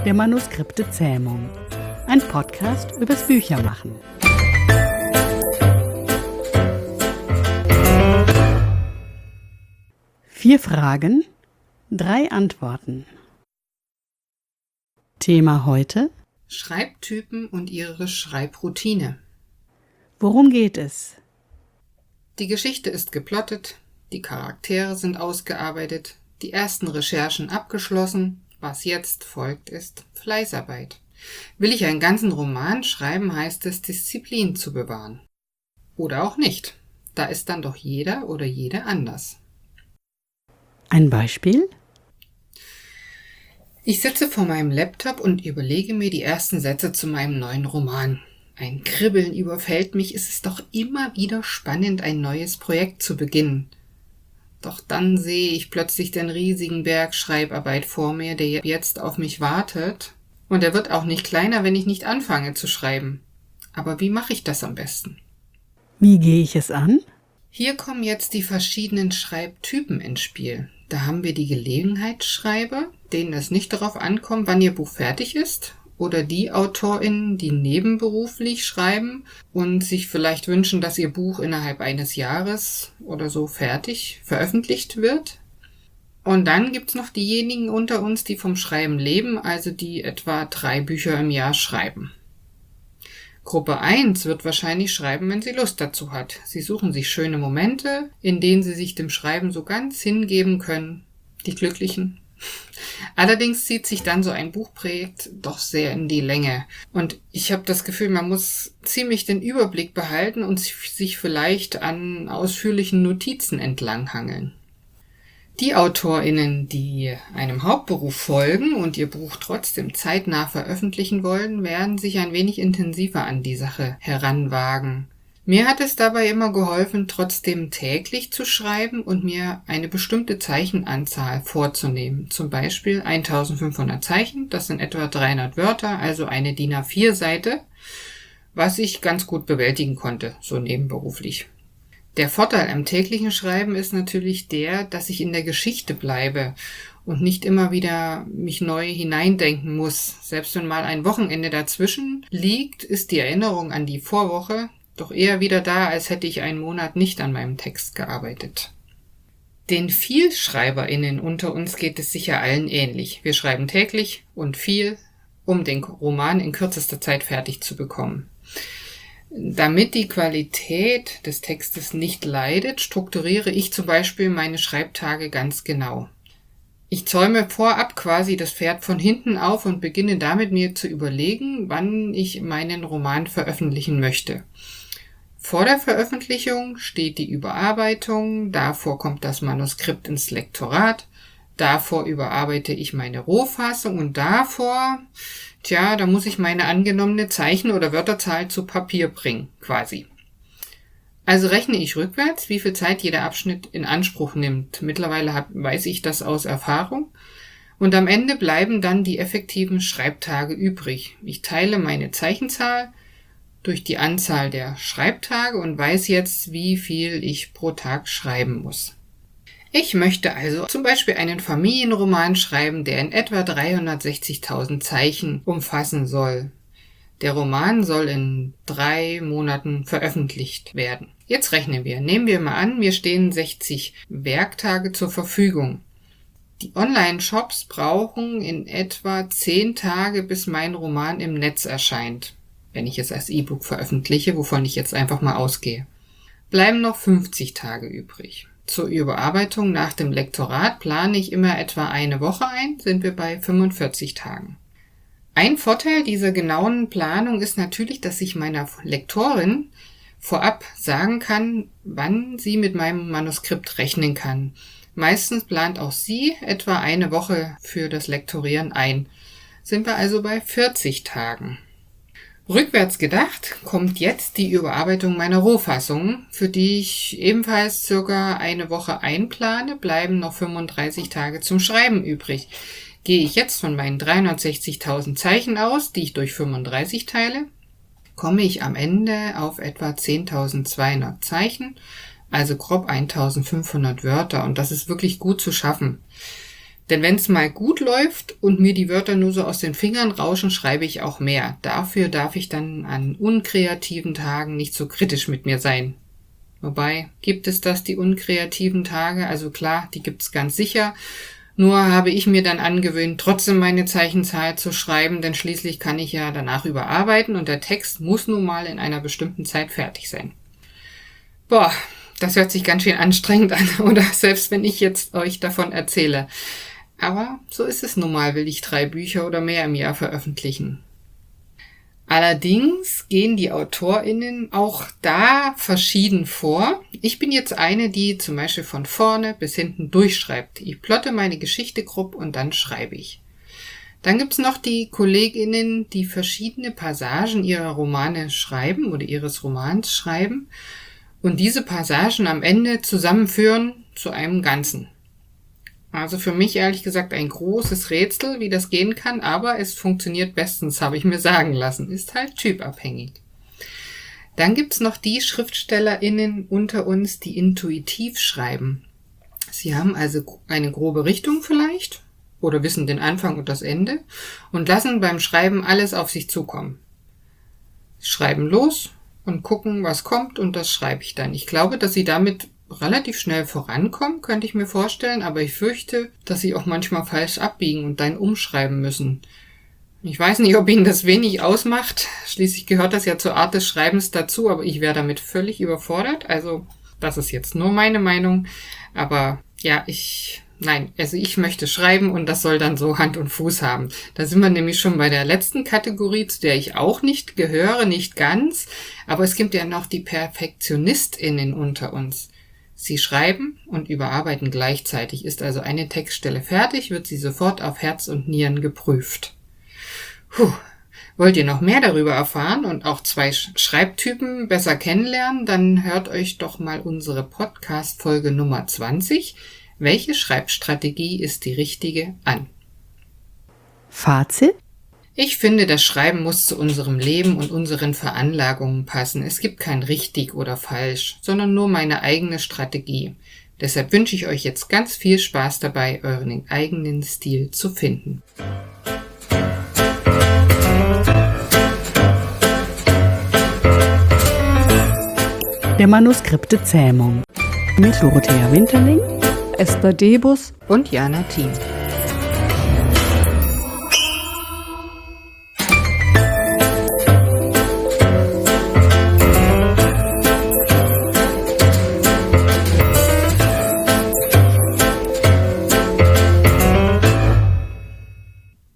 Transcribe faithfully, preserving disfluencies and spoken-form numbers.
der Manuskripte-Zähmung. Ein Podcast übers Büchermachen. Vier Fragen, drei Antworten. Thema heute: Schreibtypen und ihre Schreibroutine. Worum geht es? Die Geschichte ist geplottet, die Charaktere sind ausgearbeitet, die ersten Recherchen abgeschlossen. Was jetzt folgt, ist Fleißarbeit. Will ich einen ganzen Roman schreiben, heißt es, Disziplin zu bewahren. Oder auch nicht. Da ist dann doch jeder oder jede anders. Ein Beispiel? Ich sitze vor meinem Laptop und überlege mir die ersten Sätze zu meinem neuen Roman. Ein Kribbeln überfällt mich, es ist doch immer wieder spannend, ein neues Projekt zu beginnen. Doch dann sehe ich plötzlich den riesigen Berg Schreibarbeit vor mir, der jetzt auf mich wartet. Und er wird auch nicht kleiner, wenn ich nicht anfange zu schreiben. Aber wie mache ich das am besten? Wie gehe ich es an? Hier kommen jetzt die verschiedenen Schreibtypen ins Spiel. Da haben wir die Gelegenheitsschreiber, denen es nicht darauf ankommt, wann ihr Buch fertig ist. Oder die AutorInnen, die nebenberuflich schreiben und sich vielleicht wünschen, dass ihr Buch innerhalb eines Jahres oder so fertig veröffentlicht wird. Und dann gibt's noch diejenigen unter uns, die vom Schreiben leben, also die etwa drei Bücher im Jahr schreiben. Gruppe eins wird wahrscheinlich schreiben, wenn sie Lust dazu hat. Sie suchen sich schöne Momente, in denen sie sich dem Schreiben so ganz hingeben können. Die Glücklichen. Allerdings zieht sich dann so ein Buchprojekt doch sehr in die Länge. Und ich habe das Gefühl, man muss ziemlich den Überblick behalten und sich vielleicht an ausführlichen Notizen entlanghangeln. Die AutorInnen, die einem Hauptberuf folgen und ihr Buch trotzdem zeitnah veröffentlichen wollen, werden sich ein wenig intensiver an die Sache heranwagen. Mir hat es dabei immer geholfen, trotzdem täglich zu schreiben und mir eine bestimmte Zeichenanzahl vorzunehmen. Zum Beispiel eintausendfünfhundert Zeichen, das sind etwa dreihundert Wörter, also eine D I N A vier Seite, was ich ganz gut bewältigen konnte, so nebenberuflich. Der Vorteil am täglichen Schreiben ist natürlich der, dass ich in der Geschichte bleibe und nicht immer wieder mich neu hineindenken muss. Selbst wenn mal ein Wochenende dazwischen liegt, ist die Erinnerung an die Vorwoche doch eher wieder da, als hätte ich einen Monat nicht an meinem Text gearbeitet. Den VielschreiberInnen unter uns geht es sicher allen ähnlich. Wir schreiben täglich und viel, um den Roman in kürzester Zeit fertig zu bekommen. Damit die Qualität des Textes nicht leidet, strukturiere ich zum Beispiel meine Schreibtage ganz genau. Ich zäume vorab quasi das Pferd von hinten auf und beginne damit, mir zu überlegen, wann ich meinen Roman veröffentlichen möchte. Vor der Veröffentlichung steht die Überarbeitung, davor kommt das Manuskript ins Lektorat, davor überarbeite ich meine Rohfassung und davor, tja, da muss ich meine angenommene Zeichen- oder Wörterzahl zu Papier bringen, quasi. Also rechne ich rückwärts, wie viel Zeit jeder Abschnitt in Anspruch nimmt. Mittlerweile hab, weiß ich das aus Erfahrung. Und am Ende bleiben dann die effektiven Schreibtage übrig. Ich teile meine Zeichenzahl durch die Anzahl der Schreibtage und weiß jetzt, wie viel ich pro Tag schreiben muss. Ich möchte also zum Beispiel einen Familienroman schreiben, der in etwa dreihundertsechzigtausend Zeichen umfassen soll. Der Roman soll in drei Monaten veröffentlicht werden. Jetzt rechnen wir. Nehmen wir mal an, mir stehen sechzig Werktage zur Verfügung. Die Online-Shops brauchen in etwa zehn Tage, bis mein Roman im Netz erscheint, wenn ich es als E-Book veröffentliche, wovon ich jetzt einfach mal ausgehe. Bleiben noch fünfzig Tage übrig. Zur Überarbeitung nach dem Lektorat plane ich immer etwa eine Woche ein, sind wir bei fünfundvierzig Tagen. Ein Vorteil dieser genauen Planung ist natürlich, dass ich meiner Lektorin vorab sagen kann, wann sie mit meinem Manuskript rechnen kann. Meistens plant auch sie etwa eine Woche für das Lektorieren ein. Sind wir also bei vierzig Tagen. Rückwärts gedacht kommt jetzt die Überarbeitung meiner Rohfassung, für die ich ebenfalls circa eine Woche einplane, bleiben noch fünfunddreißig Tage zum Schreiben übrig. Gehe ich jetzt von meinen dreihundertsechzigtausend Zeichen aus, die ich durch fünfunddreißig teile, komme ich am Ende auf etwa zehntausendzweihundert Zeichen, also grob eintausendfünfhundert Wörter, und das ist wirklich gut zu schaffen. Denn wenn es mal gut läuft und mir die Wörter nur so aus den Fingern rauschen, schreibe ich auch mehr. Dafür darf ich dann an unkreativen Tagen nicht so kritisch mit mir sein. Wobei, gibt es das, die unkreativen Tage? Also klar, die gibt's ganz sicher. Nur habe ich mir dann angewöhnt, trotzdem meine Zeichenzahl zu schreiben, denn schließlich kann ich ja danach überarbeiten und der Text muss nun mal in einer bestimmten Zeit fertig sein. Boah, das hört sich ganz schön anstrengend an, oder? Selbst wenn ich jetzt euch davon erzähle. Aber so ist es nun mal, will ich drei Bücher oder mehr im Jahr veröffentlichen. Allerdings gehen die AutorInnen auch da verschieden vor. Ich bin jetzt eine, die zum Beispiel von vorne bis hinten durchschreibt. Ich plotte meine Geschichte grob und dann schreibe ich. Dann gibt's noch die KollegInnen, die verschiedene Passagen ihrer Romane schreiben oder ihres Romans schreiben und diese Passagen am Ende zusammenführen zu einem Ganzen. Also für mich ehrlich gesagt ein großes Rätsel, wie das gehen kann, aber es funktioniert bestens, habe ich mir sagen lassen. Ist halt typabhängig. Dann gibt's noch die SchriftstellerInnen unter uns, die intuitiv schreiben. Sie haben also eine grobe Richtung vielleicht oder wissen den Anfang und das Ende und lassen beim Schreiben alles auf sich zukommen. Sie schreiben los und gucken, was kommt und das schreibe ich dann. Ich glaube, dass sie damit relativ schnell vorankommen, könnte ich mir vorstellen, aber ich fürchte, dass sie auch manchmal falsch abbiegen und dann umschreiben müssen. Ich weiß nicht, ob ihnen das wenig ausmacht, schließlich gehört das ja zur Art des Schreibens dazu, aber ich wäre damit völlig überfordert, also das ist jetzt nur meine Meinung, aber ja, ich, nein, also ich möchte schreiben und das soll dann so Hand und Fuß haben. Da sind wir nämlich schon bei der letzten Kategorie, zu der ich auch nicht gehöre, nicht ganz, aber es gibt ja noch die PerfektionistInnen unter uns. Sie schreiben und überarbeiten gleichzeitig. Ist also eine Textstelle fertig, wird sie sofort auf Herz und Nieren geprüft. Puh. Wollt ihr noch mehr darüber erfahren und auch zwei Schreibtypen besser kennenlernen, dann hört euch doch mal unsere Podcast-Folge Nummer zwanzig. Welche Schreibstrategie ist die richtige an? Fazit? Ich finde, das Schreiben muss zu unserem Leben und unseren Veranlagungen passen. Es gibt kein richtig oder falsch, sondern nur meine eigene Strategie. Deshalb wünsche ich euch jetzt ganz viel Spaß dabei, euren eigenen Stil zu finden. Der Manuskripte Zähmung mit Dorothea Winterling, Esther Debus und Jana Thiem.